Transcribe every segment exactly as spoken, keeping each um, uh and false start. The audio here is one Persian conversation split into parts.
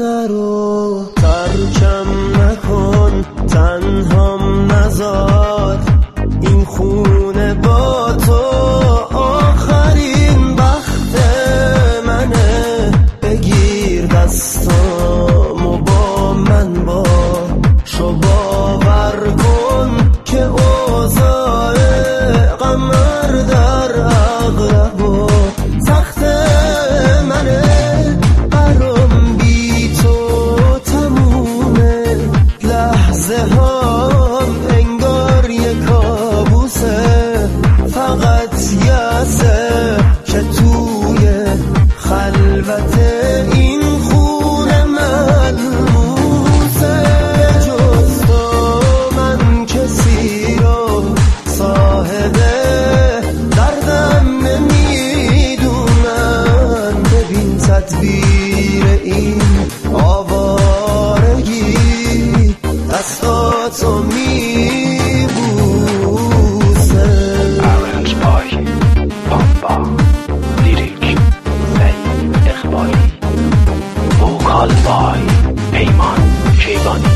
نرو، ترکم نکن، تنهام نذار، این خونه با تو آخرین بخت منه. بگیر دستامو با من با شو باور کن که اوضاع قمر در عقرب و تخت منه. برام بی تو تمومه، لحظه هام انگار یه کابوسه، فقط یاسه که توی خلوت این خونه ملموسه. جز تو من کسی رو صاحب دردم نمیدونم. ببین تدبیر این آوارگی دستاتو میبوسه. Arrange by Papa Lyric Saeed Iqbali, vocal by Peyman Sheybani.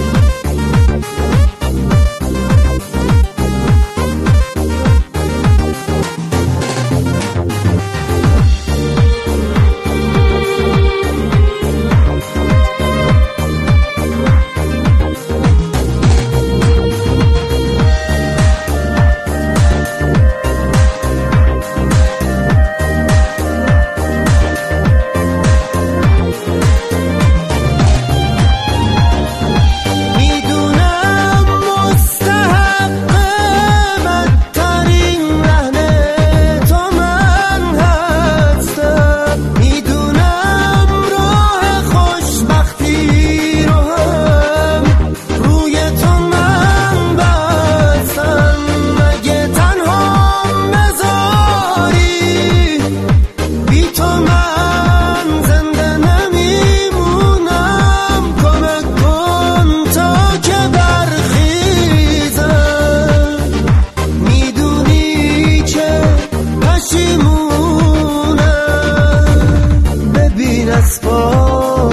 از پا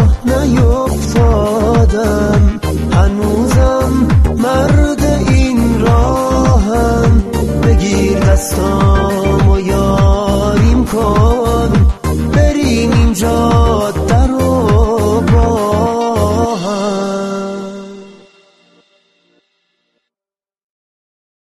نیفتادم، هنوزم مرد این راهم. بگیر دستام